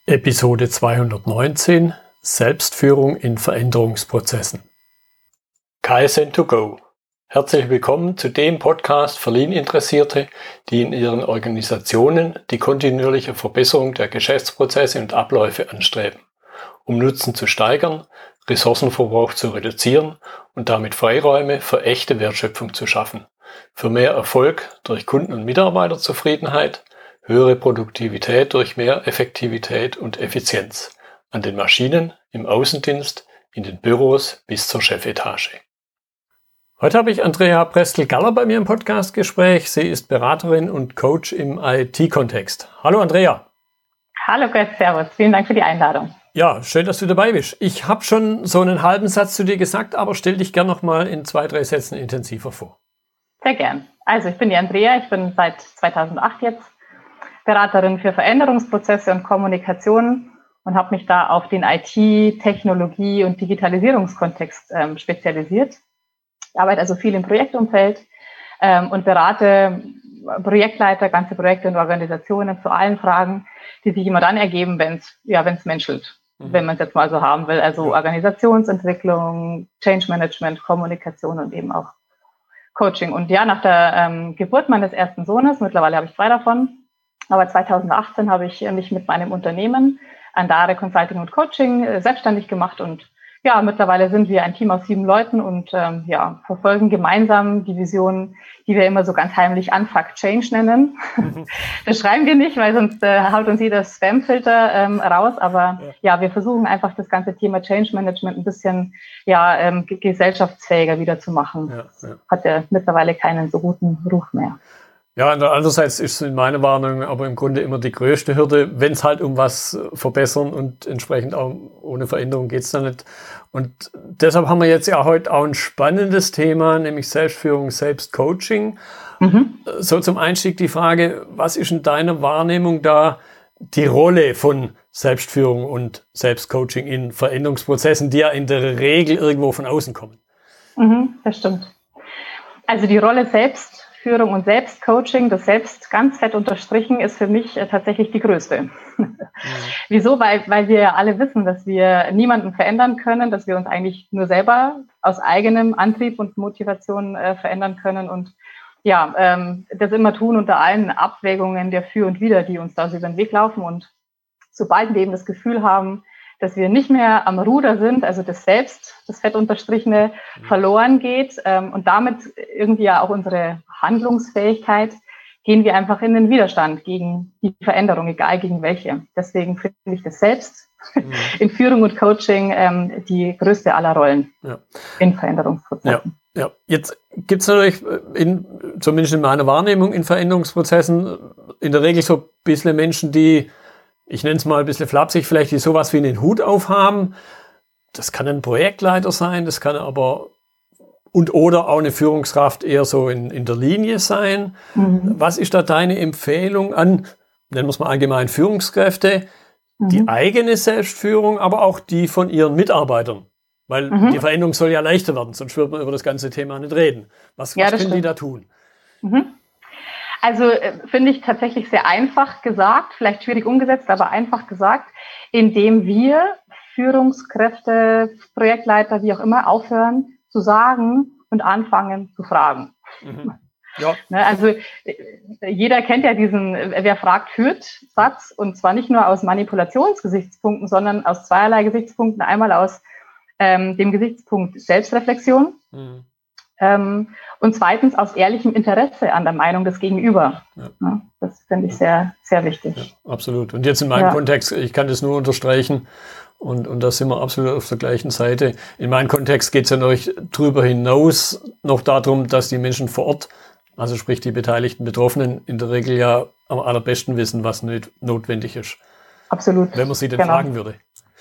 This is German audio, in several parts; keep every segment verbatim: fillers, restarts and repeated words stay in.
Episode zweihundertneunzehn Selbstführung in Veränderungsprozessen. Kaizen to go. Herzlich willkommen zu dem Podcast für Lean-Interessierte, die in ihren Organisationen die kontinuierliche Verbesserung der Geschäftsprozesse und Abläufe anstreben, um Nutzen zu steigern, Ressourcenverbrauch zu reduzieren und damit Freiräume für echte Wertschöpfung zu schaffen, für mehr Erfolg durch Kunden- und Mitarbeiterzufriedenheit, höhere Produktivität durch mehr Effektivität und Effizienz an den Maschinen, im Außendienst, in den Büros bis zur Chefetage. Heute habe ich Andrea Prestel-Galler bei mir im Podcastgespräch. Sie ist Beraterin und Coach im I T-Kontext. Hallo Andrea. Hallo Gott, servus. Vielen Dank für die Einladung. Ja, schön, dass du dabei bist. Ich habe schon so einen halben Satz zu dir gesagt, aber stell dich gerne noch mal in zwei, drei Sätzen intensiver vor. Sehr gern. Also ich bin die Andrea, ich bin seit zweitausendacht jetzt Beraterin für Veränderungsprozesse und Kommunikation und habe mich da auf den I T-, Technologie- und Digitalisierungskontext ähm, spezialisiert. Ich arbeite also viel im Projektumfeld ähm, und berate Projektleiter, ganze Projekte und Organisationen zu allen Fragen, die sich immer dann ergeben, wenn es ja, wenn es menschelt, mhm. wenn man es jetzt mal so haben will. Also Organisationsentwicklung, Change Management, Kommunikation und eben auch Coaching. Und ja, nach der ähm, Geburt meines ersten Sohnes, mittlerweile habe ich zwei davon, aber zweitausendachtzehn habe ich mich mit meinem Unternehmen Andare Consulting und Coaching äh, selbstständig gemacht und ja, mittlerweile sind wir ein Team aus sieben Leuten und ähm, ja, verfolgen gemeinsam die Vision, die wir immer so ganz heimlich Unfuck Change nennen. Mhm. Das schreiben wir nicht, weil sonst äh, haut uns jeder Spamfilter ähm, raus, aber ja. ja, wir versuchen einfach das ganze Thema Change Management ein bisschen ja ähm, g- gesellschaftsfähiger wieder zu machen. Ja, ja. Hat ja mittlerweile keinen so guten Ruf mehr. Ja, andererseits ist es in meiner Wahrnehmung aber im Grunde immer die größte Hürde, wenn es halt um was verbessern und entsprechend auch ohne Veränderung geht's da nicht. Und deshalb haben wir jetzt ja heute auch ein spannendes Thema, nämlich Selbstführung, Selbstcoaching. Mhm. So zum Einstieg die Frage, was ist in deiner Wahrnehmung da die Rolle von Selbstführung und Selbstcoaching in Veränderungsprozessen, die ja in der Regel irgendwo von außen kommen? Mhm, das stimmt. Also die Rolle selbst Führung und Selbstcoaching, das Selbst ganz fett unterstrichen, ist für mich äh, tatsächlich die größte. Mhm. Wieso? Weil, weil wir ja alle wissen, dass wir niemanden verändern können, dass wir uns eigentlich nur selber aus eigenem Antrieb und Motivation äh, verändern können und ja, ähm, das immer tun unter allen Abwägungen der Für und Wider, die uns da so über den Weg laufen. Und sobald wir eben das Gefühl haben, dass wir nicht mehr am Ruder sind, also das Selbst, das fett unterstrichene, verloren geht ähm, und damit irgendwie ja auch unsere Handlungsfähigkeit, gehen wir einfach in den Widerstand gegen die Veränderung, egal gegen welche. Deswegen finde ich das Selbst mhm. in Führung und Coaching ähm, die größte aller Rollen ja. in Veränderungsprozessen. Ja, ja. Jetzt gibt es natürlich, in, zumindest in meiner Wahrnehmung, in Veränderungsprozessen in der Regel so ein bisschen Menschen, die ich nenne es mal ein bisschen flapsig, vielleicht die sowas wie einen Hut aufhaben. Das kann ein Projektleiter sein, das kann aber und oder auch eine Führungskraft eher so in, in der Linie sein. Mhm. Was ist da deine Empfehlung an, nennen wir es mal allgemein Führungskräfte, mhm. die eigene Selbstführung, aber auch die von ihren Mitarbeitern? Weil mhm. die Veränderung soll ja leichter werden, sonst würde man über das ganze Thema nicht reden. Was, ja, was können stimmt. die da tun? Mhm. Also äh, finde ich tatsächlich sehr einfach gesagt, vielleicht schwierig umgesetzt, aber einfach gesagt, indem wir Führungskräfte, Projektleiter, wie auch immer, aufhören zu sagen und anfangen zu fragen. Mhm. Ja. Ne, also äh, jeder kennt ja diesen "Wer fragt, führt" Satz und zwar nicht nur aus Manipulationsgesichtspunkten, sondern aus zweierlei Gesichtspunkten. Einmal aus ähm, dem Gesichtspunkt Selbstreflexion. Mhm. Ähm, und zweitens aus ehrlichem Interesse an der Meinung des Gegenüber. Ja. Ja, das finde ich sehr, sehr wichtig. Ja, absolut. Und jetzt in meinem ja. Kontext, ich kann das nur unterstreichen und, und da sind wir absolut auf der gleichen Seite. In meinem Kontext geht es ja noch darüber hinaus noch darum, dass die Menschen vor Ort, also sprich die beteiligten Betroffenen, in der Regel ja am allerbesten wissen, was nicht notwendig ist. Absolut. Wenn man sie denn genau. fragen würde.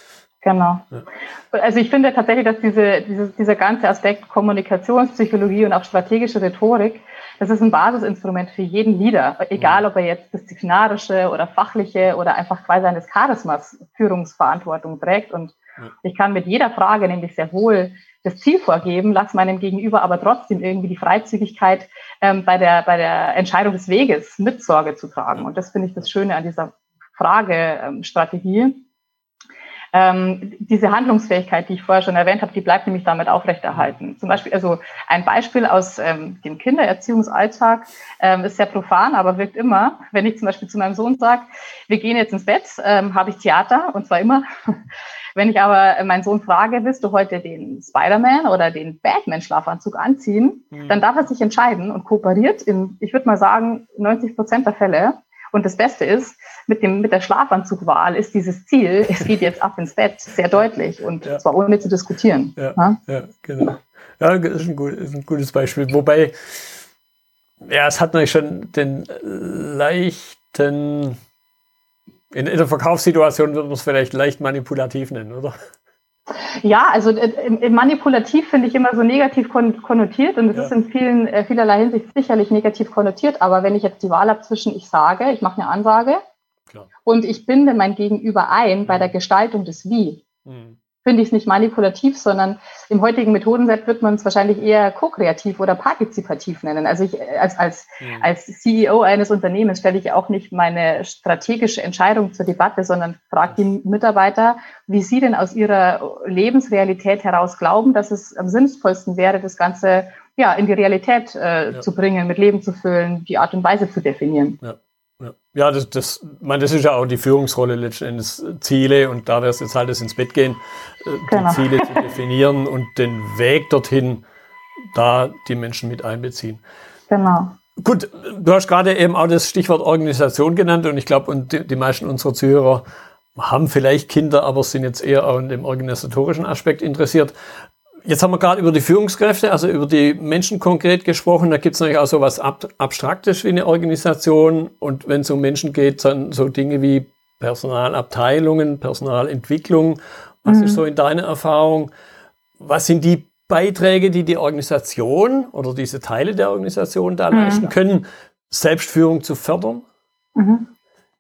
Genau. Ja. Also ich finde tatsächlich, dass diese, diese, dieser ganze Aspekt Kommunikationspsychologie und auch strategische Rhetorik, das ist ein Basisinstrument für jeden Leader, egal ob er jetzt disziplinarische oder fachliche oder einfach quasi eines Charismas Führungsverantwortung trägt. Und ja. ich kann mit jeder Frage nämlich sehr wohl das Ziel vorgeben, lass meinem Gegenüber aber trotzdem irgendwie die Freizügigkeit ähm, bei der, bei der Entscheidung des Weges mit Sorge zu tragen. Und das finde ich das Schöne an dieser Fragestrategie. Ähm, diese Handlungsfähigkeit, die ich vorher schon erwähnt habe, die bleibt nämlich damit aufrechterhalten. Zum Beispiel, also ein Beispiel aus ähm, dem Kindererziehungsalltag ähm, ist sehr profan, aber wirkt immer. Wenn ich zum Beispiel zu meinem Sohn sage, wir gehen jetzt ins Bett, ähm, habe ich Theater, und zwar immer. Wenn ich aber meinen Sohn frage, willst du heute den Spider-Man oder den Batman-Schlafanzug anziehen, mhm. dann darf er sich entscheiden und kooperiert in, ich würde mal sagen, neunzig Prozent der Fälle. Und das Beste ist, mit dem, mit der Schlafanzugwahl ist dieses Ziel, es geht jetzt ab ins Bett, sehr deutlich, und ja. zwar ohne zu diskutieren. Ja, ja? ja genau. Ja, das ist ein, gut, ist ein gutes Beispiel. Wobei, ja, es hat natürlich schon den leichten, in, in der Verkaufssituation würde man es vielleicht leicht manipulativ nennen, oder? Ja, also äh, manipulativ finde ich immer so negativ kon- konnotiert, und es ja. ist in vielen, äh, vielerlei Hinsicht sicherlich negativ konnotiert, aber wenn ich jetzt die Wahl habe zwischen, ich sage, ich mache eine Ansage, klar, und ich binde mein Gegenüber ein mhm. bei der Gestaltung des Wie, mhm. finde ich es nicht manipulativ, sondern im heutigen Methodenset wird man es wahrscheinlich eher ko-kreativ oder partizipativ nennen. Also ich als, als, mhm. als C E O eines Unternehmens stelle ich auch nicht meine strategische Entscheidung zur Debatte, sondern frage die Mitarbeiter, wie sie denn aus ihrer Lebensrealität heraus glauben, dass es am sinnvollsten wäre, das Ganze ja in die Realität äh, ja. zu bringen, mit Leben zu füllen, die Art und Weise zu definieren. Ja. Ja, ja das, das, man, das ist ja auch die Führungsrolle letzten Endes, Ziele, und da wäre es jetzt halt das ins Bett gehen, äh, genau. die Ziele zu definieren und den Weg dorthin, da die Menschen mit einbeziehen. Genau. Gut, du hast gerade eben auch das Stichwort Organisation genannt, und ich glaube, und die, die meisten unserer Zuhörer haben vielleicht Kinder, aber sind jetzt eher auch in dem organisatorischen Aspekt interessiert. Jetzt haben wir gerade über die Führungskräfte, also über die Menschen konkret gesprochen. Da gibt es natürlich auch so was Ab- Abstraktes wie eine Organisation. Und wenn es um Menschen geht, dann so Dinge wie Personalabteilungen, Personalentwicklung. Was mhm. ist so in deiner Erfahrung? Was sind die Beiträge, die die Organisation oder diese Teile der Organisation da mhm. leisten können, Selbstführung zu fördern? Mhm.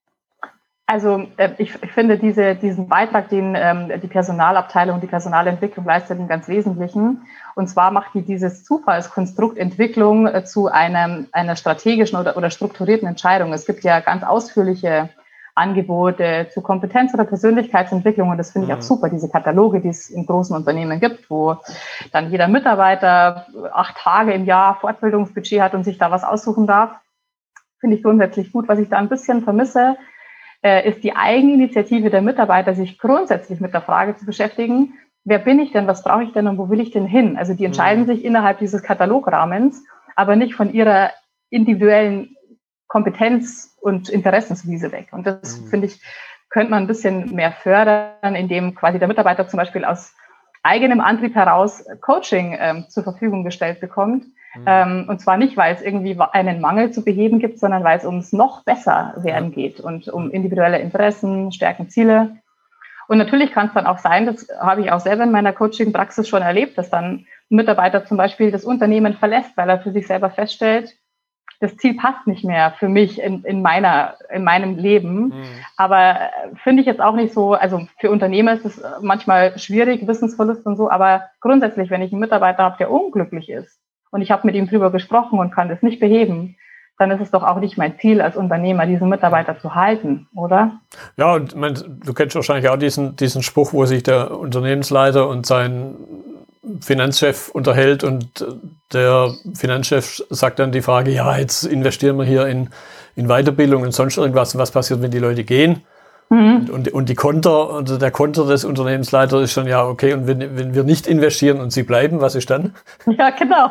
Also äh, ich, ich finde diese, diesen Beitrag, den ähm, die Personalabteilung, die Personalentwicklung leistet, einen ganz wesentlichen. Und zwar macht die dieses Zufallskonstrukt Entwicklung äh, zu einem, einer strategischen oder, oder strukturierten Entscheidung. Es gibt ja ganz ausführliche Angebote zu Kompetenz- oder Persönlichkeitsentwicklung, und das finde ich auch super, diese Kataloge, die es in großen Unternehmen gibt, wo dann jeder Mitarbeiter acht Tage im Jahr Fortbildungsbudget hat und sich da was aussuchen darf. Finde ich grundsätzlich gut. Was ich da ein bisschen vermisse, ist die Eigeninitiative der Mitarbeiter, sich grundsätzlich mit der Frage zu beschäftigen, wer bin ich denn, was brauche ich denn und wo will ich denn hin? Also die entscheiden mhm. sich innerhalb dieses Katalograhmens, aber nicht von ihrer individuellen Kompetenz- und Interessenswiese weg. Und das, mhm. finde ich, könnte man ein bisschen mehr fördern, indem quasi der Mitarbeiter zum Beispiel aus eigenem Antrieb heraus Coaching ähm, zur Verfügung gestellt bekommt. Mhm. Ähm, und zwar nicht, weil es irgendwie einen Mangel zu beheben gibt, sondern weil es ums noch besser werden geht und um individuelle Interessen, Stärken, Ziele. Und natürlich kann es dann auch sein, das habe ich auch selber in meiner Coaching-Praxis schon erlebt, dass dann ein Mitarbeiter zum Beispiel das Unternehmen verlässt, weil er für sich selber feststellt, das Ziel passt nicht mehr für mich in, in meiner, in meinem Leben. Mhm. Aber finde ich jetzt auch nicht so, also für Unternehmer ist es manchmal schwierig, Wissensverlust und so, aber grundsätzlich, wenn ich einen Mitarbeiter habe, der unglücklich ist und ich habe mit ihm drüber gesprochen und kann das nicht beheben, dann ist es doch auch nicht mein Ziel als Unternehmer, diesen Mitarbeiter zu halten, oder? Ja, und man, du kennst wahrscheinlich auch diesen, diesen Spruch, wo sich der Unternehmensleiter und sein Finanzchef unterhält, und der Finanzchef sagt dann die Frage, ja, jetzt investieren wir hier in, in Weiterbildung und sonst irgendwas. Was passiert, wenn die Leute gehen? Mhm. Und, und, und die Konter, also der Konter des Unternehmensleiters ist dann, ja, okay, und wenn, wenn wir nicht investieren und sie bleiben, was ist dann? Ja, genau.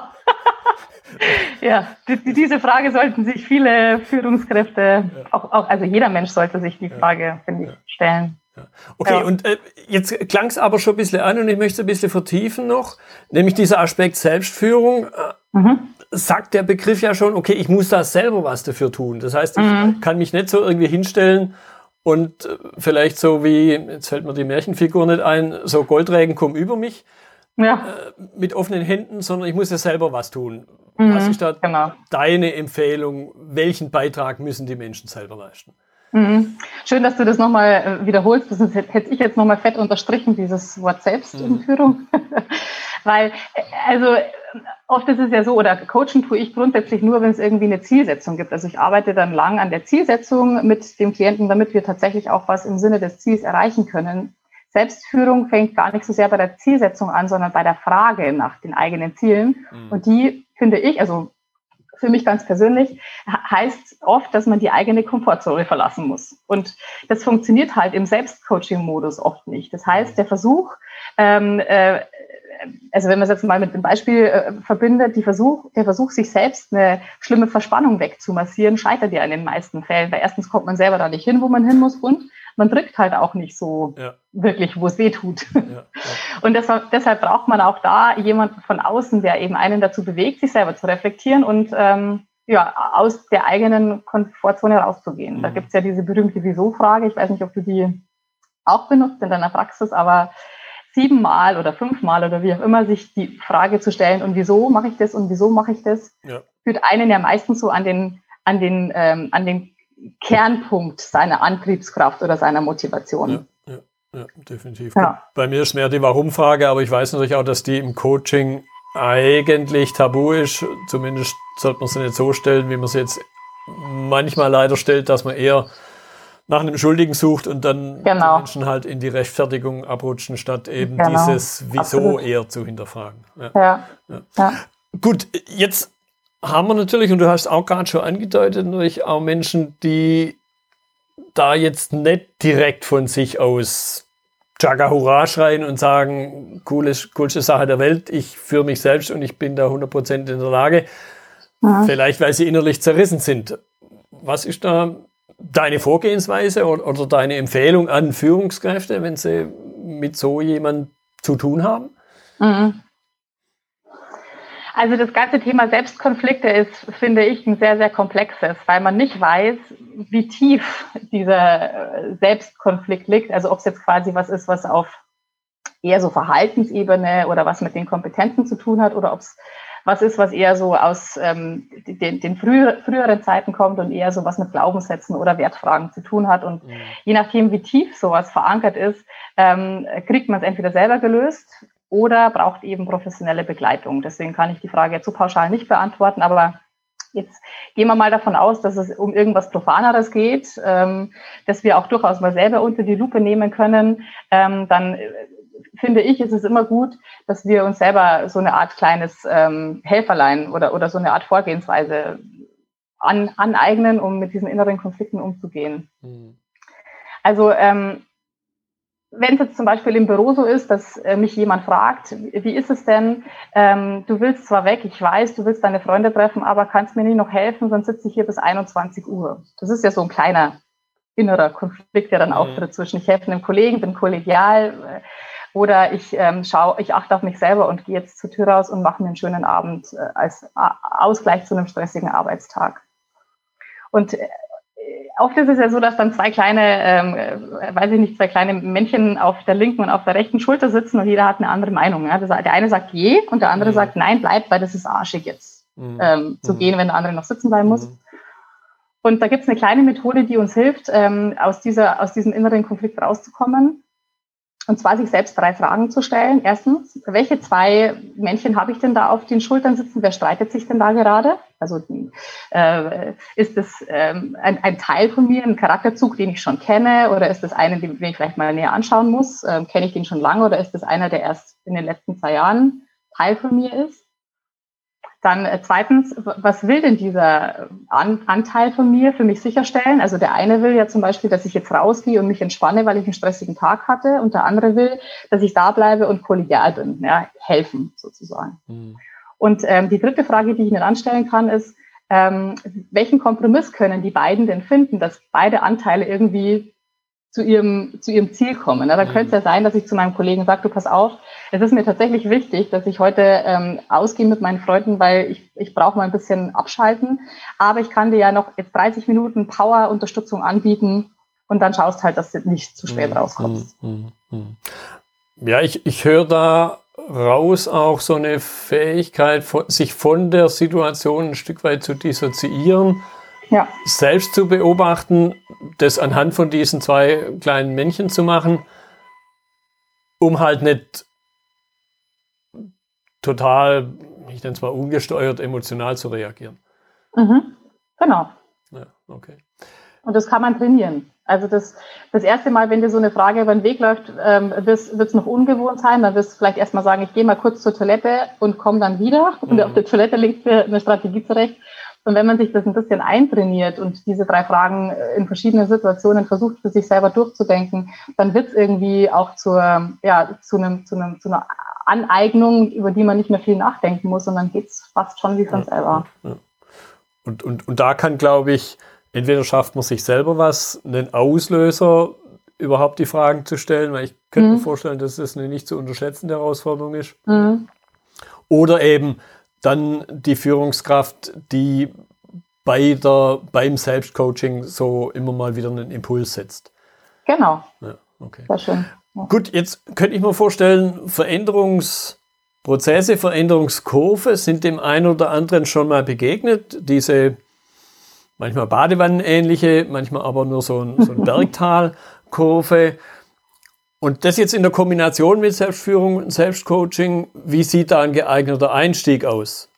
Ja, die, diese Frage sollten sich viele Führungskräfte, ja. auch, auch, also jeder Mensch sollte sich die Frage, ja. finde ich, stellen. Ja. Okay, ja. und äh, jetzt klang es aber schon ein bisschen an, und ich möchte es ein bisschen vertiefen noch, nämlich dieser Aspekt Selbstführung. Äh, mhm. Sagt der Begriff ja schon, okay, ich muss da selber was dafür tun. Das heißt, ich mhm. kann mich nicht so irgendwie hinstellen und äh, vielleicht so wie, jetzt fällt mir die Märchenfigur nicht ein, so Goldregen kommen über mich. Ja. Äh, mit offenen Händen, sondern ich muss ja selber was tun. Mhm, was ist da genau. deine Empfehlung? Welchen Beitrag müssen die Menschen selber leisten? Mhm. Schön, dass du das nochmal wiederholst. Das hätte ich jetzt nochmal fett unterstrichen, dieses Wort Selbstführung. Mhm. Weil, also oft ist es ja so, oder coachen tue ich grundsätzlich nur, wenn es irgendwie eine Zielsetzung gibt. Also ich arbeite dann lang an der Zielsetzung mit dem Klienten, damit wir tatsächlich auch was im Sinne des Ziels erreichen können. Selbstführung fängt gar nicht so sehr bei der Zielsetzung an, sondern bei der Frage nach den eigenen Zielen. Mhm. Und die finde ich, also für mich ganz persönlich, heißt oft, dass man die eigene Komfortzone verlassen muss. Und das funktioniert halt im Selbstcoaching-Modus oft nicht. Das heißt, der Versuch, ähm, äh, also wenn man es jetzt mal mit dem Beispiel äh, verbindet, die Versuch, der Versuch, sich selbst eine schlimme Verspannung wegzumassieren, scheitert ja in den meisten Fällen. Weil erstens kommt man selber da nicht hin, wo man hin muss, und man drückt halt auch nicht so ja. wirklich, wo es weh tut. Ja, ja. Und deshalb, deshalb braucht man auch da jemanden von außen, der eben einen dazu bewegt, sich selber zu reflektieren und ähm, ja, aus der eigenen Komfortzone rauszugehen. Mhm. Da gibt's ja diese berühmte Wieso-Frage. Ich weiß nicht, ob du die auch benutzt in deiner Praxis, aber siebenmal oder fünfmal oder wie auch immer sich die Frage zu stellen, und wieso mache ich das und wieso mache ich das, ja. führt einen ja meistens so an den, an den, ähm, an den Kernpunkt seiner Antriebskraft oder seiner Motivation. Ja, ja, ja definitiv. Ja. Bei mir ist mehr die Warum-Frage, aber ich weiß natürlich auch, dass die im Coaching eigentlich tabu ist. Zumindest sollte man sie nicht so stellen, wie man sie jetzt manchmal leider stellt, dass man eher nach einem Schuldigen sucht und dann genau. die Menschen halt in die Rechtfertigung abrutschen, statt eben genau. dieses Wieso Absolut. eher zu hinterfragen. Ja. Ja. Ja. Ja. Gut, jetzt haben wir natürlich, und du hast auch gerade schon angedeutet, natürlich auch Menschen, die da jetzt nicht direkt von sich aus Chaka Hurra schreien und sagen, coole, coolste Sache der Welt, ich führe mich selbst und ich bin da hundert Prozent in der Lage. Ja. Vielleicht, weil sie innerlich zerrissen sind. Was ist da deine Vorgehensweise oder, oder deine Empfehlung an Führungskräfte, wenn sie mit so jemandem zu tun haben? Mhm. Also das ganze Thema Selbstkonflikte ist, finde ich, ein sehr, sehr komplexes, weil man nicht weiß, wie tief dieser Selbstkonflikt liegt. Also ob es jetzt quasi was ist, was auf eher so Verhaltensebene oder was mit den Kompetenzen zu tun hat, oder ob es was ist, was eher so aus ähm, den, den früher, früheren Zeiten kommt und eher so was mit Glaubenssätzen oder Wertfragen zu tun hat. Und mhm. je nachdem, wie tief sowas verankert ist, ähm, kriegt man es entweder selber gelöst oder braucht eben professionelle Begleitung. Deswegen kann ich die Frage jetzt so pauschal nicht beantworten, aber jetzt gehen wir mal davon aus, dass es um irgendwas Profaneres geht, ähm, dass wir auch durchaus mal selber unter die Lupe nehmen können. Ähm, dann finde ich, ist es immer gut, dass wir uns selber so eine Art kleines ähm, Helferlein oder, oder so eine Art Vorgehensweise an, aneignen, um mit diesen inneren Konflikten umzugehen. Mhm. Also ähm, wenn es jetzt zum Beispiel im Büro so ist, dass äh, mich jemand fragt, wie ist es denn, ähm, du willst zwar weg, ich weiß, du willst deine Freunde treffen, aber kannst mir nicht noch helfen, sonst sitze ich hier bis einundzwanzig Uhr. Das ist ja so ein kleiner innerer Konflikt, der dann mhm. auftritt zwischen ich helfe einem Kollegen, bin kollegial, äh, oder ich ähm, schaue, ich achte auf mich selber und gehe jetzt zur Tür raus und mache mir einen schönen Abend äh, als A- Ausgleich zu einem stressigen Arbeitstag. Und äh, oft ist es ja so, dass dann zwei kleine, ähm, äh, weiß ich nicht, zwei kleine Männchen auf der linken und auf der rechten Schulter sitzen und jeder hat eine andere Meinung. Ja? Das, der eine sagt je und der andere mhm. sagt nein, bleib, weil das ist arschig jetzt mhm. ähm, zu mhm. gehen, wenn der andere noch sitzen bleiben muss. Mhm. Und da gibt es eine kleine Methode, die uns hilft, ähm, aus, dieser, aus diesem inneren Konflikt rauszukommen. Und zwar sich selbst drei Fragen zu stellen. Erstens, welche zwei Männchen habe ich denn da auf den Schultern sitzen? Wer streitet sich denn da gerade? Also äh, ist das ähm, ein, ein Teil von mir, ein Charakterzug, den ich schon kenne? Oder ist das einer, den ich vielleicht mal näher anschauen muss? Ähm, kenne ich den schon lange? Oder ist das einer, der erst in den letzten zwei Jahren Teil von mir ist? Dann äh, zweitens, was will denn dieser An- Anteil von mir für mich sicherstellen? Also der eine will ja zum Beispiel, dass ich jetzt rausgehe und mich entspanne, weil ich einen stressigen Tag hatte. Und der andere will, dass ich da bleibe und kollegial bin, ja, helfen sozusagen. Mhm. Und ähm, die dritte Frage, die ich mir anstellen kann, ist, ähm, welchen Kompromiss können die beiden denn finden, dass beide Anteile irgendwie zu ihrem, zu ihrem Ziel kommen. Da mhm. könnte es ja sein, dass ich zu meinem Kollegen sage, du pass auf, es ist mir tatsächlich wichtig, dass ich heute ähm, ausgehe mit meinen Freunden, weil ich, ich brauche mal ein bisschen abschalten, aber ich kann dir ja noch jetzt dreißig Minuten Power-Unterstützung anbieten und dann schaust halt, dass du nicht zu spät mhm. rauskommst. Mhm. Mhm. Ja, ich, ich höre da raus auch so eine Fähigkeit, von, sich von der Situation ein Stück weit zu dissoziieren Ja. Selbst zu beobachten, das anhand von diesen zwei kleinen Männchen zu machen, um halt nicht total, ich nenne es mal ungesteuert, emotional zu reagieren. Mhm. Genau. Ja, okay. Und das kann man trainieren. Also das, das erste Mal, wenn dir so eine Frage über den Weg läuft, ähm, wird es noch ungewohnt sein. Dann wirst du vielleicht erstmal sagen, ich gehe mal kurz zur Toilette und komme dann wieder. Und mhm. auf der Toilette legt dir eine Strategie zurecht. Und wenn man sich das ein bisschen eintrainiert und diese drei Fragen in verschiedenen Situationen versucht, für sich selber durchzudenken, dann wird es irgendwie auch zur, ja, zu, einem, zu, einem, zu einer Aneignung, über die man nicht mehr viel nachdenken muss. Und dann geht es fast schon wie von ja, selber. Ja, ja. Und, und, und da kann, glaube ich, entweder schafft man sich selber was, einen Auslöser, überhaupt die Fragen zu stellen, weil ich könnte mhm. mir vorstellen, dass das eine nicht zu unterschätzende Herausforderung ist. Mhm. Oder eben dann die Führungskraft, die bei der, beim Selbstcoaching so immer mal wieder einen Impuls setzt. Genau. Ja, okay. Sehr schön. Ja. Gut, jetzt könnte ich mir vorstellen, Veränderungsprozesse, Veränderungskurve sind dem einen oder anderen schon mal begegnet. Diese manchmal Badewannenähnliche, manchmal aber nur so ein, so ein Bergtalkurve. Und das jetzt in der Kombination mit Selbstführung und Selbstcoaching, wie sieht da ein geeigneter Einstieg aus?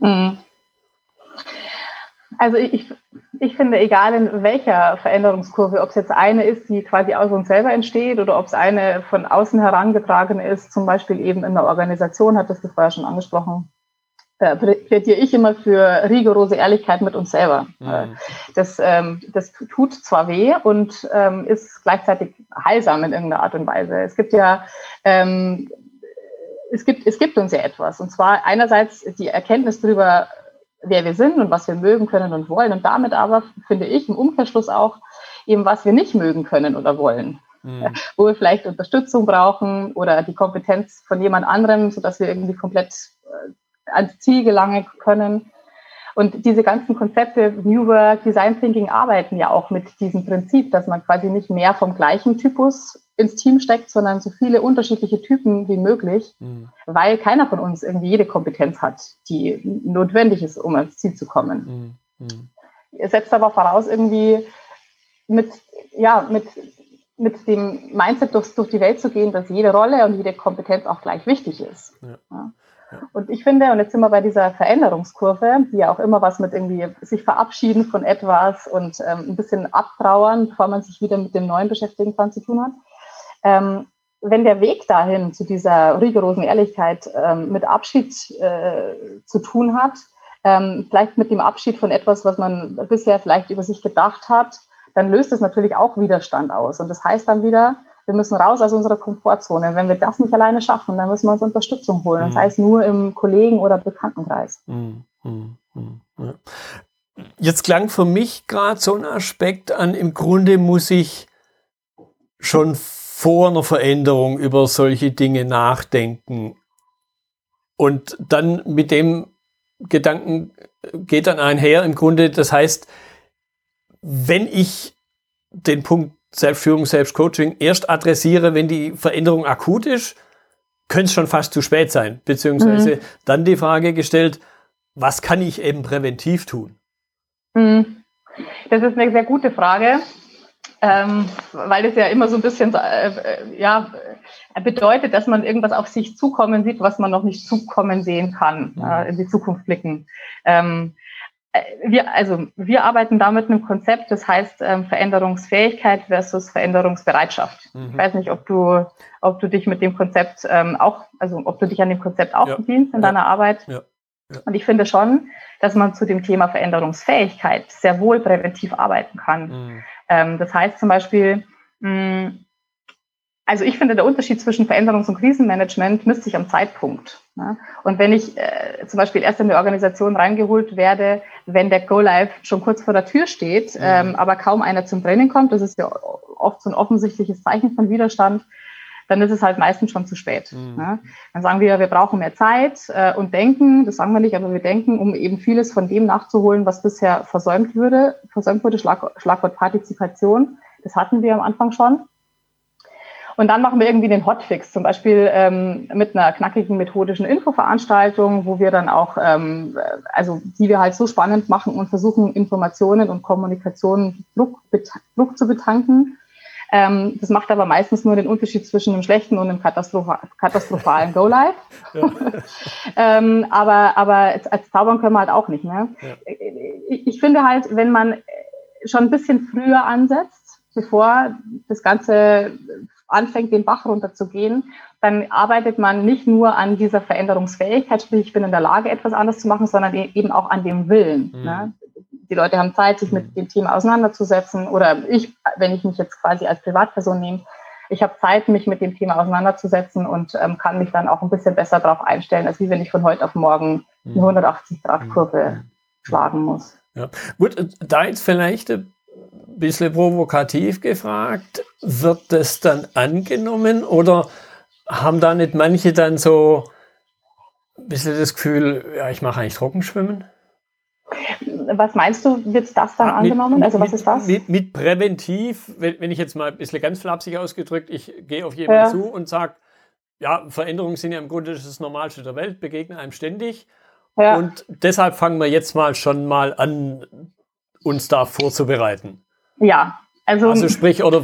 Also ich, ich finde, egal in welcher Veränderungskurve, ob es jetzt eine ist, die quasi aus uns selber entsteht oder ob es eine von außen herangetragene ist, zum Beispiel eben in der Organisation, hattest du vorher schon angesprochen, plädiere ich immer für rigorose Ehrlichkeit mit uns selber. Mhm. Das, ähm, das tut zwar weh und ähm, ist gleichzeitig heilsam in irgendeiner Art und Weise. Es gibt ja, ähm, es gibt, es gibt uns ja etwas. Und zwar einerseits die Erkenntnis darüber, wer wir sind und was wir mögen können und wollen. Und damit aber, finde ich, im Umkehrschluss auch eben, was wir nicht mögen können oder wollen. Mhm. Wo wir vielleicht Unterstützung brauchen oder die Kompetenz von jemand anderem, sodass wir irgendwie komplett äh, ans Ziel gelangen können. Und diese ganzen Konzepte, New Work, Design Thinking, arbeiten ja auch mit diesem Prinzip, dass man quasi nicht mehr vom gleichen Typus ins Team steckt, sondern so viele unterschiedliche Typen wie möglich, mhm. weil keiner von uns irgendwie jede Kompetenz hat, die notwendig ist, um ans Ziel zu kommen. Mhm. Es setzt aber voraus, irgendwie mit, ja, mit, mit dem Mindset durch, durch die Welt zu gehen, dass jede Rolle und jede Kompetenz auch gleich wichtig ist. Ja. Ja. Und ich finde, und jetzt sind wir bei dieser Veränderungskurve, die ja auch immer was mit irgendwie sich verabschieden von etwas und ähm, ein bisschen abtrauern, bevor man sich wieder mit dem Neuen beschäftigen kann, zu tun hat. Ähm, wenn der Weg dahin zu dieser rigorosen Ehrlichkeit ähm, mit Abschied äh, zu tun hat, ähm, vielleicht mit dem Abschied von etwas, was man bisher vielleicht über sich gedacht hat, dann löst es natürlich auch Widerstand aus. Und das heißt dann wieder, wir müssen raus aus unserer Komfortzone. Wenn wir das nicht alleine schaffen, dann müssen wir uns Unterstützung holen. Das heißt nur im Kollegen- oder Bekanntenkreis. Mm, mm, mm, ja. Jetzt klang für mich gerade so ein Aspekt an, im Grunde muss ich schon vor einer Veränderung über solche Dinge nachdenken. Und dann mit dem Gedanken geht dann einher, im Grunde, das heißt, wenn ich den Punkt Selbstführung, Selbstcoaching erst adressiere, wenn die Veränderung akut ist, könnte es schon fast zu spät sein. Beziehungsweise mhm. dann die Frage gestellt, was kann ich eben präventiv tun? Mhm. Das ist eine sehr gute Frage, ähm, weil das ja immer so ein bisschen äh, ja, bedeutet, dass man irgendwas auf sich zukommen sieht, was man noch nicht zukommen sehen kann, mhm. äh, in die Zukunft blicken. Ähm, Wir, also, wir arbeiten da mit einem Konzept, das heißt ähm, Veränderungsfähigkeit versus Veränderungsbereitschaft. Mhm. Ich weiß nicht, ob du, ob du dich mit dem Konzept ähm, auch, also ob du dich an dem Konzept auch ja. bedienst in ja. deiner Arbeit. Ja. Ja. Und ich finde schon, dass man zu dem Thema Veränderungsfähigkeit sehr wohl präventiv arbeiten kann. Mhm. Ähm, das heißt zum Beispiel, mh, also ich finde, der Unterschied zwischen Veränderungs- und Krisenmanagement misst sich am Zeitpunkt. Ne? Und wenn ich äh, zum Beispiel erst in die Organisation reingeholt werde, wenn der Go-Live schon kurz vor der Tür steht, mhm. ähm, aber kaum einer zum Training kommt, das ist ja oft so ein offensichtliches Zeichen von Widerstand, dann ist es halt meistens schon zu spät. Mhm. Ne? Dann sagen wir, wir brauchen mehr Zeit äh, und denken, das sagen wir nicht, aber wir denken, um eben vieles von dem nachzuholen, was bisher versäumt wurde, versäumt wurde, Schlag, Schlagwort Partizipation, das hatten wir am Anfang schon. Und dann machen wir irgendwie den Hotfix, zum Beispiel ähm, mit einer knackigen methodischen Infoveranstaltung, wo wir dann auch, ähm, also die wir halt so spannend machen und versuchen, Informationen und Kommunikation Druck, Druck zu betanken. Ähm, das macht aber meistens nur den Unterschied zwischen einem schlechten und einem katastropha- katastrophalen Go-Live. Ja. ähm, aber aber als, als Zaubern können wir halt auch nicht. Ne? Ja. Ich, ich finde halt, wenn man schon ein bisschen früher ansetzt, bevor das Ganze anfängt, den Bach runterzugehen, dann arbeitet man nicht nur an dieser Veränderungsfähigkeit, sprich ich bin in der Lage, etwas anders zu machen, sondern eben auch an dem Willen. Mhm. Ne? Die Leute haben Zeit, sich mit dem Thema auseinanderzusetzen, oder ich, wenn ich mich jetzt quasi als Privatperson nehme, ich habe Zeit, mich mit dem Thema auseinanderzusetzen und ähm, kann mich dann auch ein bisschen besser darauf einstellen, als wie wenn ich von heute auf morgen eine hundertachtzig-Grad-Kurve mhm. schlagen muss. Ja. Gut, da jetzt vielleicht ein bisschen provokativ gefragt, wird das dann angenommen oder haben da nicht manche dann so ein bisschen das Gefühl, ja, ich mache eigentlich Trockenschwimmen? Was meinst du, wird das dann ah, angenommen? Mit, also was mit, ist das? Mit, mit präventiv, wenn, wenn ich jetzt mal ein bisschen ganz flapsig ausgedrückt, ich gehe auf jemanden ja. zu und sage, ja, Veränderungen sind ja im Grunde das Normalste der Welt, begegnen einem ständig. Ja. Und deshalb fangen wir jetzt mal schon mal an, uns da vorzubereiten. Ja, also... Also sprich, oder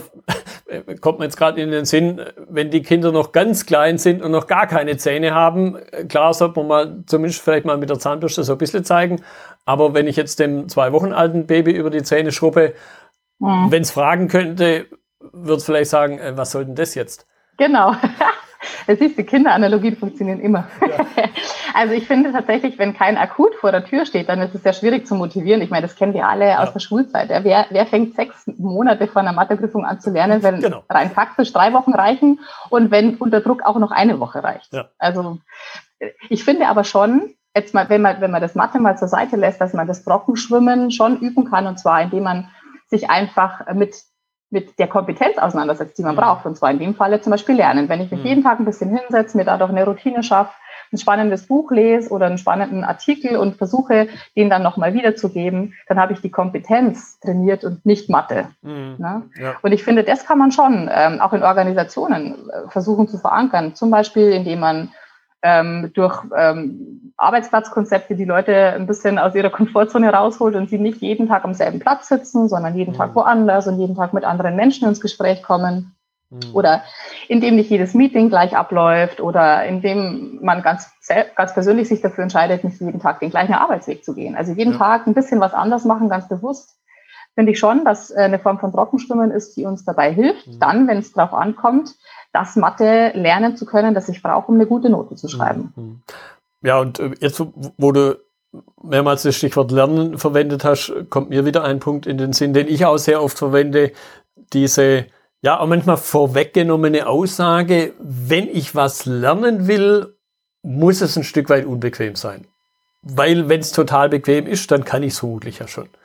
kommt mir jetzt gerade in den Sinn, wenn die Kinder noch ganz klein sind und noch gar keine Zähne haben, klar sollte man mal zumindest vielleicht mal mit der Zahnbürste so ein bisschen zeigen, aber wenn ich jetzt dem zwei Wochen alten Baby über die Zähne schrubbe, mhm. wenn es fragen könnte, würde es vielleicht sagen, äh, was soll denn das jetzt? Genau. Das ist, die Kinderanalogien funktionieren immer. Ja. Also ich finde tatsächlich, wenn kein Akut vor der Tür steht, dann ist es sehr schwierig zu motivieren. Ich meine, das kennen wir alle ja. aus der Schulzeit. Ja, wer, wer fängt sechs Monate vor einer Matheprüfung an zu lernen, wenn genau. rein faktisch drei Wochen reichen und wenn unter Druck auch noch eine Woche reicht? Ja. Also ich finde aber schon, jetzt mal, wenn man, wenn man das Mathe mal zur Seite lässt, dass man das Trockenschwimmen schon üben kann, und zwar indem man sich einfach mit mit der Kompetenz auseinandersetzt, die man mhm. braucht. Und zwar in dem Falle zum Beispiel Lernen. Wenn ich mich mhm. jeden Tag ein bisschen hinsetze, mir dadurch eine Routine schaffe, ein spannendes Buch lese oder einen spannenden Artikel und versuche, den dann nochmal wiederzugeben, dann habe ich die Kompetenz trainiert und nicht Mathe. Mhm. Ne? Ja. Und ich finde, das kann man schon ähm, auch in Organisationen äh, versuchen zu verankern. Zum Beispiel, indem man ähm, durch ähm, Arbeitsplatzkonzepte die Leute ein bisschen aus ihrer Komfortzone rausholt und sie nicht jeden Tag am selben Platz sitzen, sondern jeden mhm. Tag woanders und jeden Tag mit anderen Menschen ins Gespräch kommen. Mhm. Oder indem nicht jedes Meeting gleich abläuft oder indem man ganz, ganz persönlich sich dafür entscheidet, nicht jeden Tag den gleichen Arbeitsweg zu gehen. Also jeden ja. Tag ein bisschen was anders machen, ganz bewusst. Finde ich schon, dass eine Form von Trockenschwimmen ist, die uns dabei hilft, mhm. dann, wenn es darauf ankommt, das Mathe lernen zu können, das ich brauche, um eine gute Note zu schreiben. Ja, und jetzt, wo du mehrmals das Stichwort Lernen verwendet hast, kommt mir wieder ein Punkt in den Sinn, den ich auch sehr oft verwende, diese, ja, auch manchmal vorweggenommene Aussage, wenn ich was lernen will, muss es ein Stück weit unbequem sein. Weil, wenn es total bequem ist, dann kann ich es vermutlich ja schon.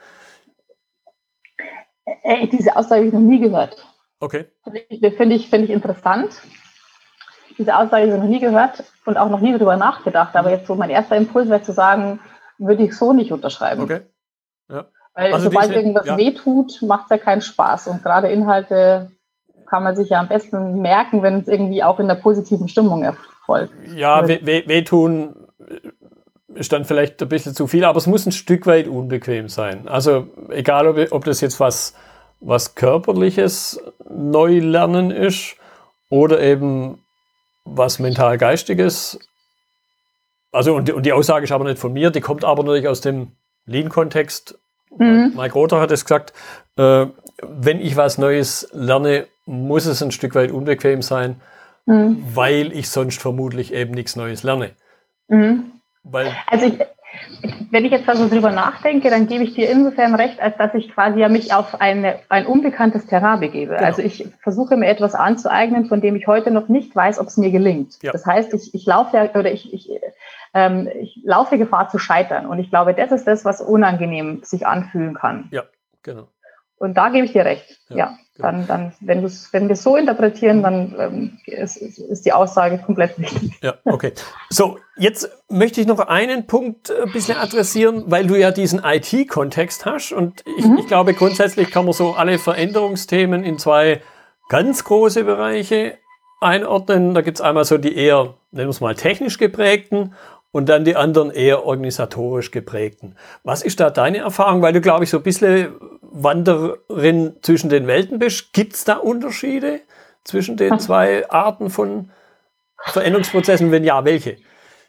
Ey, diese Aussage habe ich noch nie gehört. Okay. Finde ich, find ich, find ich interessant. Diese Aussage habe ich noch nie gehört und auch noch nie darüber nachgedacht. Aber jetzt so mein erster Impuls wäre zu sagen, würde ich so nicht unterschreiben. Okay. Ja. Weil also sobald diese, irgendwas ja. wehtut, macht es ja keinen Spaß. Und gerade Inhalte kann man sich ja am besten merken, wenn es irgendwie auch in der positiven Stimmung erfolgt. Ja, we- we- wehtun ist dann vielleicht ein bisschen zu viel, aber es muss ein Stück weit unbequem sein. Also egal, ob, ob das jetzt was was körperliches Neulernen ist oder eben was mental-geistiges. Also und, und die Aussage ist aber nicht von mir, die kommt aber natürlich aus dem Lean-Kontext. Mhm. Mike Rother hat es gesagt, äh, wenn ich was Neues lerne, muss es ein Stück weit unbequem sein, mhm. weil ich sonst vermutlich eben nichts Neues lerne. Mhm. Weil also ich Wenn ich jetzt da so drüber nachdenke, dann gebe ich dir insofern recht, als dass ich quasi ja mich auf eine, ein unbekanntes Terrain begebe. Genau. Also ich versuche mir etwas anzueignen, von dem ich heute noch nicht weiß, ob es mir gelingt. Ja. Das heißt, ich, ich laufe ja, oder ich, ich, ähm, ich laufe Gefahr zu scheitern. Und ich glaube, das ist das, was unangenehm sich anfühlen kann. Ja, genau. Und da gebe ich dir recht. Ja, ja. Dann, dann, wenn, wenn wir es so interpretieren, dann ähm, ist, ist die Aussage komplett richtig. Ja, okay. So, jetzt möchte ich noch einen Punkt ein bisschen adressieren, weil du ja diesen I T-Kontext hast. Und ich, mhm. ich glaube, grundsätzlich kann man so alle Veränderungsthemen in zwei ganz große Bereiche einordnen. Da gibt es einmal so die eher, nennen wir es mal, technisch geprägten und dann die anderen eher organisatorisch geprägten. Was ist da deine Erfahrung? Weil du, glaube ich, so ein bisschen Wanderin zwischen den Welten bist. Gibt es da Unterschiede zwischen den zwei Arten von Veränderungsprozessen? Wenn ja, welche?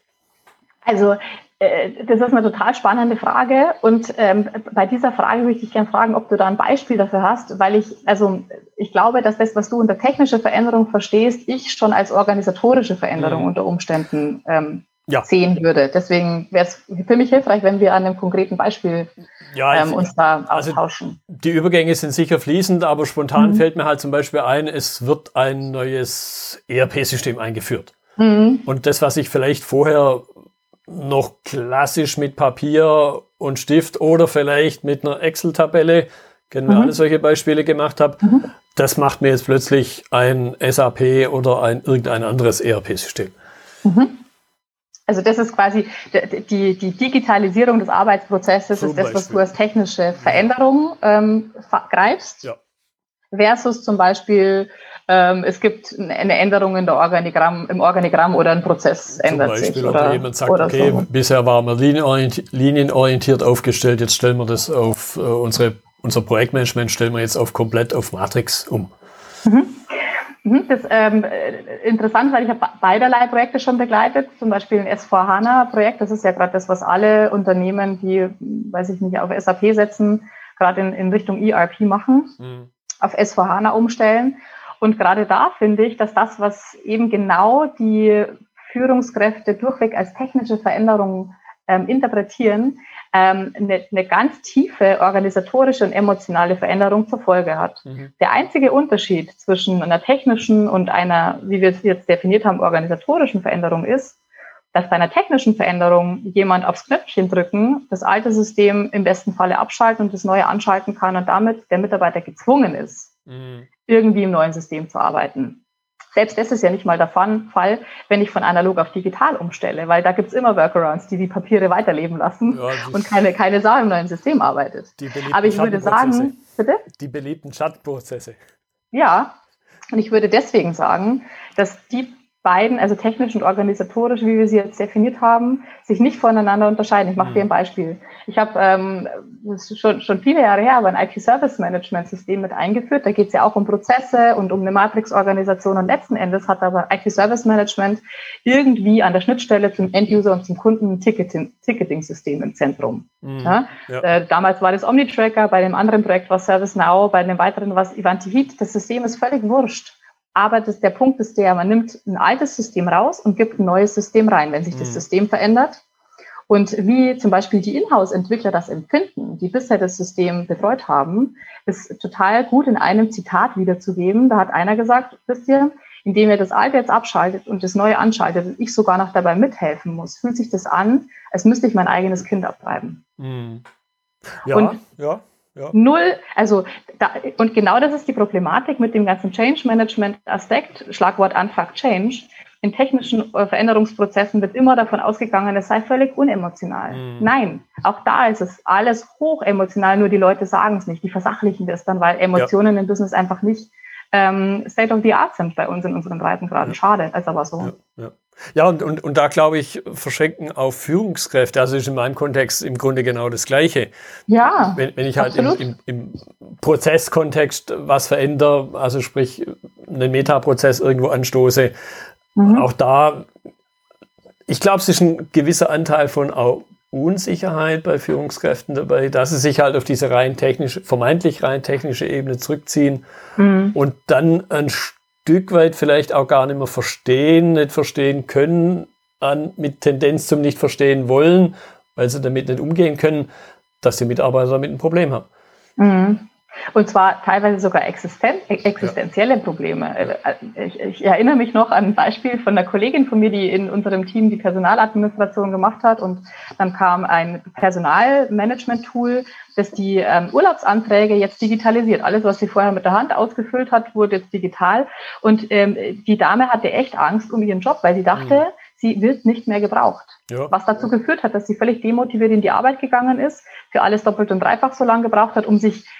Also äh, das ist eine total spannende Frage und ähm, bei dieser Frage würde ich dich gerne fragen, ob du da ein Beispiel dafür hast, weil ich, also ich glaube, dass das, was du unter technische Veränderung verstehst, ich schon als organisatorische Veränderung mhm. unter Umständen ähm, ja. sehen würde. Deswegen wäre es für mich hilfreich, wenn wir an einem konkreten Beispiel ja, ähm, uns da austauschen. Also die Übergänge sind sicher fließend, aber spontan mhm. fällt mir halt zum Beispiel ein, es wird ein neues E R P-System eingeführt. Mhm. Und das, was ich vielleicht vorher noch klassisch mit Papier und Stift oder vielleicht mit einer Excel-Tabelle, kennen wir mhm. alle solche Beispiele, gemacht habe, mhm. das macht mir jetzt plötzlich ein S A P oder ein irgendein anderes E R P-System. Mhm. Also das ist quasi die, die Digitalisierung des Arbeitsprozesses, Zum ist das, was Beispiel. du als technische Veränderung ähm, greifst, ja. versus zum Beispiel ähm, es gibt eine Änderung in der Organigramm, im Organigramm oder ein Prozess Zum ändert Beispiel, sich. Oder, oder jemand sagt, oder okay, so. bisher waren wir linienorientiert, linienorientiert aufgestellt, jetzt stellen wir das auf äh, unsere, unser Projektmanagement stellen wir jetzt auf komplett auf Matrix um. Mhm. Das ist ähm, interessant, weil ich habe beiderlei Projekte schon begleitet, zum Beispiel ein S vier HANA-Projekt. Das ist ja gerade das, was alle Unternehmen, die, weiß ich nicht, auf S A P setzen, gerade in, in Richtung E R P machen, mhm. auf S vier HANA umstellen. Und gerade da finde ich, dass das, was eben genau die Führungskräfte durchweg als technische Veränderung ähm, interpretieren, ähm, eine, eine ganz tiefe organisatorische und emotionale Veränderung zur Folge hat. Mhm. Der einzige Unterschied zwischen einer technischen und einer, wie wir es jetzt definiert haben, organisatorischen Veränderung ist, dass bei einer technischen Veränderung jemand aufs Knöpfchen drücken, das alte System im besten Falle abschalten und das neue anschalten kann und damit der Mitarbeiter gezwungen ist, mhm. irgendwie im neuen System zu arbeiten. Selbst das ist ja nicht mal der Fall, wenn ich von analog auf digital umstelle, weil da gibt's immer Workarounds, die die Papiere weiterleben lassen ja, und keine, keine Sau im neuen System arbeitet. Aber ich würde sagen, bitte? Die beliebten Schattenprozesse. Ja, und ich würde deswegen sagen, dass die beiden, also technisch und organisatorisch, wie wir sie jetzt definiert haben, sich nicht voneinander unterscheiden. Ich mache mhm. dir ein Beispiel. Ich habe ähm, das ist schon, schon viele Jahre her, aber ein I T-Service-Management-System mit eingeführt. Da geht es ja auch um Prozesse und um eine Matrix-Organisation. Und letzten Endes hat aber I T-Service-Management irgendwie an der Schnittstelle zum End-User und zum Kunden ein Ticketing, Ticketing-System im Zentrum. Mhm. Ja? Ja. Äh, damals war das Omnitracker, bei dem anderen Projekt war ServiceNow, bei dem weiteren war es Ivantivit. Das System ist völlig wurscht. Aber das, der Punkt ist der, man nimmt ein altes System raus und gibt ein neues System rein, wenn sich das mhm. System verändert. Und wie zum Beispiel die Inhouse-Entwickler das empfinden, die bisher das System betreut haben, ist total gut in einem Zitat wiederzugeben. Da hat einer gesagt, wisst ihr, indem ihr das Alte jetzt abschaltet und das Neue anschaltet und ich sogar noch dabei mithelfen muss, fühlt sich das an, als müsste ich mein eigenes Kind abtreiben. Mhm. Ja, und ja. Ja. Null, also da, und genau das ist die Problematik mit dem ganzen Change-Management-Aspekt, Schlagwort Unfuck Change. In technischen äh, Veränderungsprozessen wird immer davon ausgegangen, es sei völlig unemotional. Mhm. Nein, auch da ist es alles hochemotional, nur die Leute sagen es nicht, die versachlichen das dann, weil Emotionen ja. im Business einfach nicht ähm, State of the Art sind bei uns in unseren Breitengraden. Ja. Schade, ist aber so. Ja, ja. Ja, und, und, und da glaube ich, verschenken auf Führungskräfte, also ist in meinem Kontext im Grunde genau das Gleiche. Ja, Wenn, wenn ich halt im, im, im Prozesskontext was verändere, also sprich einen Metaprozess irgendwo anstoße, mhm. auch da, ich glaube, es ist ein gewisser Anteil von auch Unsicherheit bei Führungskräften dabei, dass sie sich halt auf diese rein technische, vermeintlich rein technische Ebene zurückziehen mhm. und dann ein Stück weit vielleicht auch gar nicht mehr verstehen, nicht verstehen können, an, mit Tendenz zum nicht verstehen wollen, weil sie damit nicht umgehen können, dass die Mitarbeiter damit ein Problem haben. Mhm. Und zwar teilweise sogar existen existenzielle ja. Probleme. Ich, ich erinnere mich noch an ein Beispiel von einer Kollegin von mir, die in unserem Team die Personaladministration gemacht hat, und dann kam ein Personalmanagement-Tool, das die ähm, Urlaubsanträge jetzt digitalisiert. Alles, was sie vorher mit der Hand ausgefüllt hat, wurde jetzt digital. Und ähm, die Dame hatte echt Angst um ihren Job, weil sie dachte, mhm. sie wird nicht mehr gebraucht. Ja. Was dazu geführt hat, dass sie völlig demotiviert in die Arbeit gegangen ist, für alles doppelt und dreifach so lange gebraucht hat, um sich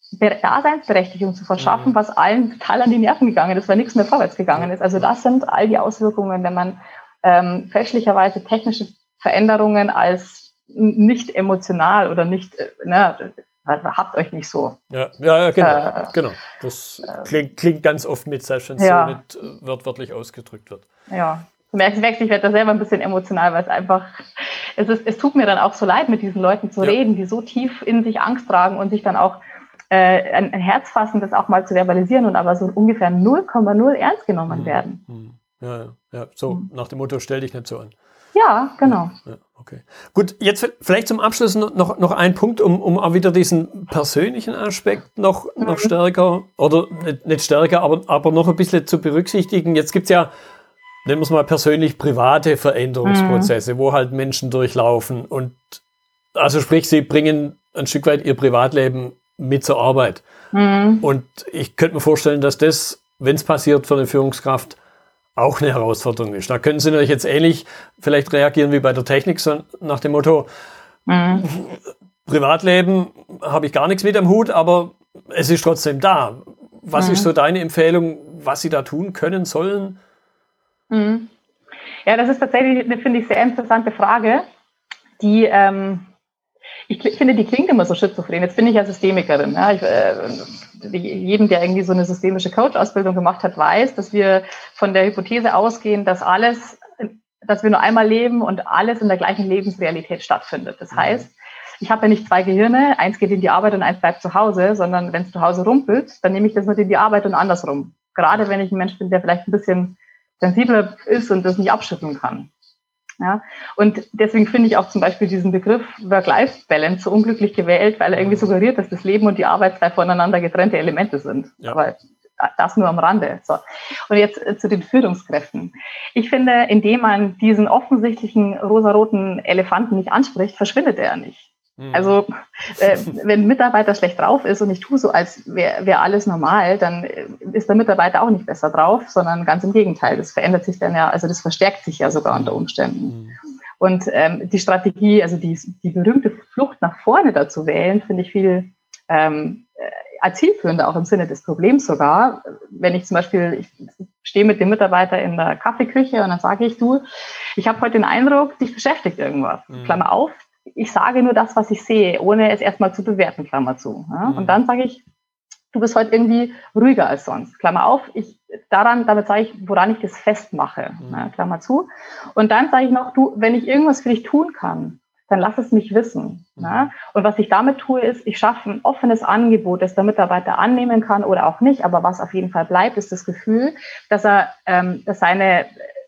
Daseinsberechtigung zu verschaffen, was allen total an die Nerven gegangen ist, weil nichts mehr vorwärts gegangen ist. Also das sind all die Auswirkungen, wenn man ähm, fälschlicherweise technische Veränderungen als nicht emotional oder nicht, ne, habt euch nicht so. Ja, ja, genau. Äh, genau. Das äh, klingt, klingt ganz oft mit, selbst wenn es ja. so nicht wörtlich ausgedrückt wird. Ja. Du merkst, ich werde da selber ein bisschen emotional, weil es einfach, es ist, es tut mir dann auch so leid, mit diesen Leuten zu ja. reden, die so tief in sich Angst tragen und sich dann auch äh, ein, ein Herz fassen, das auch mal zu verbalisieren und aber so ungefähr null Komma null ernst genommen mhm. werden. Mhm. Ja, ja, ja, so mhm. nach dem Motto, stell dich nicht so an. Ja, genau. Ja, ja, okay. Gut, jetzt vielleicht zum Abschluss noch, noch ein Punkt, um, um auch wieder diesen persönlichen Aspekt noch, mhm. noch stärker, oder nicht, nicht stärker, aber, aber noch ein bisschen zu berücksichtigen. Jetzt gibt es ja, nennen wir es mal persönlich, private Veränderungsprozesse, mhm. wo halt Menschen durchlaufen und also sprich, sie bringen ein Stück weit ihr Privatleben mit zur Arbeit. Mhm. Und ich könnte mir vorstellen, dass das, wenn es passiert für eine Führungskraft, auch eine Herausforderung ist. Da können Sie natürlich jetzt ähnlich vielleicht reagieren wie bei der Technik, so nach dem Motto, mhm. Privatleben habe ich gar nichts mit am Hut, aber es ist trotzdem da. Was mhm. ist so deine Empfehlung, was Sie da tun können, sollen? Mhm. Ja, das ist tatsächlich eine, finde ich, sehr interessante Frage, die, ähm, ich finde, die klingt immer so schizophren. Jetzt bin ich ja Systemikerin. Ja. Ich, äh, jedem, der irgendwie so eine systemische Coach-Ausbildung gemacht hat, weiß, dass wir von der Hypothese ausgehen, dass alles, dass wir nur einmal leben und alles in der gleichen Lebensrealität stattfindet. Das heißt, ich habe ja nicht zwei Gehirne, eins geht in die Arbeit und eins bleibt zu Hause, sondern wenn es zu Hause rumpelt, dann nehme ich das mit in die Arbeit und andersrum. Gerade wenn ich ein Mensch bin, der vielleicht ein bisschen sensibler ist und das nicht abschütteln kann. Ja, und deswegen finde ich auch zum Beispiel diesen Begriff Work-Life-Balance so unglücklich gewählt, weil er irgendwie suggeriert, dass das Leben und die Arbeit zwei voneinander getrennte Elemente sind. Ja. Aber das nur am Rande. So. Und jetzt äh, zu den Führungskräften. Ich finde, indem man diesen offensichtlichen rosaroten Elefanten nicht anspricht, verschwindet er nicht. Mhm. Also äh, wenn ein Mitarbeiter schlecht drauf ist und ich tue so, als wäre wär alles normal, dann ist der Mitarbeiter auch nicht besser drauf, sondern ganz im Gegenteil. Das verändert sich dann ja, also das verstärkt sich ja sogar unter Umständen. Mhm. Und ähm, die Strategie, also die, die berühmte Flucht nach vorne dazu wählen, finde ich viel ähm, als zielführender, auch im Sinne des Problems sogar. Wenn ich zum Beispiel, ich stehe mit dem Mitarbeiter in der Kaffeeküche und dann sage ich, du, ich habe heute den Eindruck, dich beschäftigt irgendwas. Mhm. Klammer auf, ich sage nur das, was ich sehe, ohne es erstmal zu bewerten, Klammer zu. Ja? Mhm. Und dann sage ich, du bist heute irgendwie ruhiger als sonst. Klammer auf, ich, daran, damit sage ich, woran ich das festmache. Mhm. Ja, Klammer zu. Und dann sage ich noch, du, wenn ich irgendwas für dich tun kann, dann lass es mich wissen. Mhm. Ja? Und was ich damit tue, ist, ich schaffe ein offenes Angebot, das der Mitarbeiter annehmen kann oder auch nicht. Aber was auf jeden Fall bleibt, ist das Gefühl, dass er, ähm, dass seine,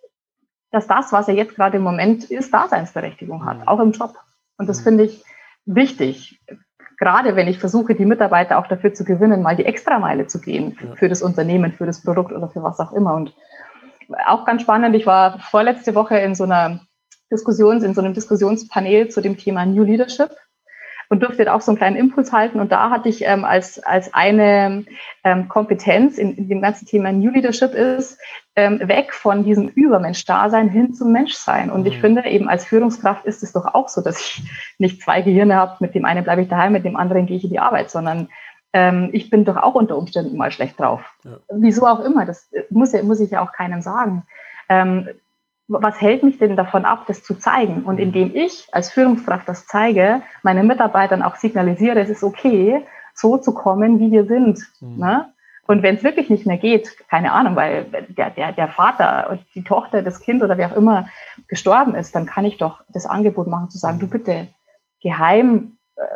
dass das, was er jetzt gerade im Moment ist, Daseinsberechtigung hat, mhm. auch im Job. Und das mhm. finde ich wichtig. Gerade wenn ich versuche, die Mitarbeiter auch dafür zu gewinnen, mal die Extrameile zu gehen für, ja. für das Unternehmen, für das Produkt oder für was auch immer. Und auch ganz spannend, ich war vorletzte Woche in so einer Diskussion, in so einem Diskussionspanel zu dem Thema New Leadership und durfte auch so einen kleinen Impuls halten. Und da hatte ich ähm, als, als eine ähm, Kompetenz in, in dem ganzen Thema New Leadership ist, ähm, weg von diesem Übermensch-Dasein hin zum Menschsein. Und mhm. ich finde, eben als Führungskraft ist es doch auch so, dass ich nicht zwei Gehirne habe, mit dem einen bleibe ich daheim, mit dem anderen gehe ich in die Arbeit, sondern ähm, ich bin doch auch unter Umständen mal schlecht drauf. Ja. Wieso auch immer, das muss, muss ich ja auch keinem sagen. Ähm, was hält mich denn davon ab, das zu zeigen? Und indem ich als Führungskraft das zeige, meinen Mitarbeitern auch signalisiere, es ist okay, so zu kommen, wie wir sind. Mhm. Ne? Und wenn es wirklich nicht mehr geht, keine Ahnung, weil der, der, der Vater und die Tochter, das Kind oder wer auch immer gestorben ist, dann kann ich doch das Angebot machen, zu sagen, du bitte geheim,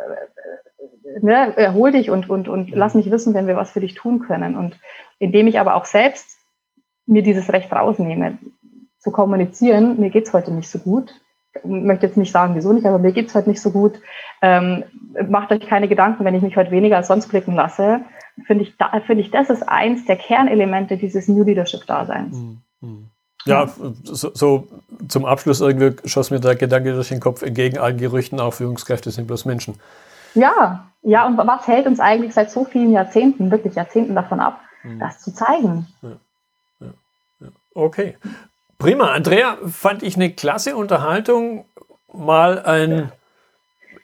äh, ne, erhol dich und, und, und mhm. lass mich wissen, wenn wir was für dich tun können. Und indem ich aber auch selbst mir dieses Recht rausnehme, zu kommunizieren, mir geht's heute nicht so gut. Ich möchte jetzt nicht sagen, wieso nicht, aber mir geht's heute nicht so gut. Ähm, macht euch keine Gedanken, wenn ich mich heute weniger als sonst blicken lasse. Finde ich, da, finde ich, das ist eins der Kernelemente dieses New Leadership-Daseins. Mhm. Ja, so, so zum Abschluss irgendwie schoss mir der Gedanke durch den Kopf, entgegen allen Gerüchten, auch Führungskräfte sind bloß Menschen. Ja, ja, und was hält uns eigentlich seit so vielen Jahrzehnten, wirklich Jahrzehnten davon ab, mhm. das zu zeigen? Ja. Ja. Ja. Okay. Prima, Andrea, fand ich eine klasse Unterhaltung, mal ein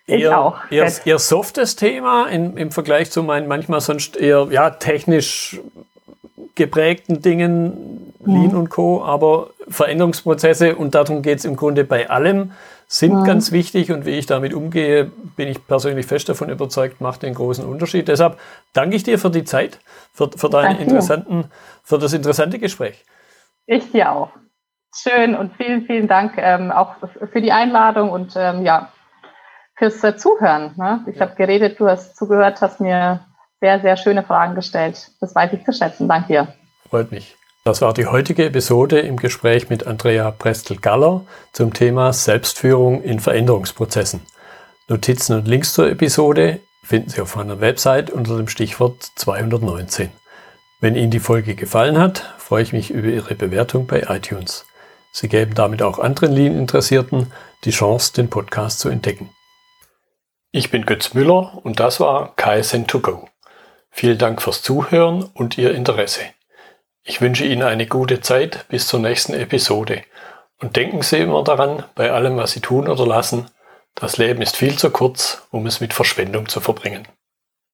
eher, auch. eher, eher softes Thema in, im Vergleich zu meinen manchmal sonst eher ja, technisch geprägten Dingen, Lean mhm. und Co., aber Veränderungsprozesse, und darum geht es im Grunde bei allem, sind mhm. ganz wichtig, und wie ich damit umgehe, bin ich persönlich fest davon überzeugt, macht den großen Unterschied. Deshalb danke ich dir für die Zeit, für, für, deinen interessanten, für das interessante Gespräch. Ich dir auch. Schön und vielen, vielen Dank ähm, auch für die Einladung und ähm, ja, fürs äh, Zuhören. Ne? Ich ja. habe geredet, du hast zugehört, hast mir sehr, sehr schöne Fragen gestellt. Das weiß ich zu schätzen. Danke dir. Freut mich. Das war die heutige Episode im Gespräch mit Andrea Prestel-Galler zum Thema Selbstführung in Veränderungsprozessen. Notizen und Links zur Episode finden Sie auf meiner Website unter dem Stichwort zweihundertneunzehn. Wenn Ihnen die Folge gefallen hat, freue ich mich über Ihre Bewertung bei iTunes. Sie geben damit auch anderen Lean-Interessierten die Chance, den Podcast zu entdecken. Ich bin Götz Müller und das war K S N to go. Vielen Dank fürs Zuhören und Ihr Interesse. Ich wünsche Ihnen eine gute Zeit bis zur nächsten Episode. Und denken Sie immer daran, bei allem, was Sie tun oder lassen, das Leben ist viel zu kurz, um es mit Verschwendung zu verbringen.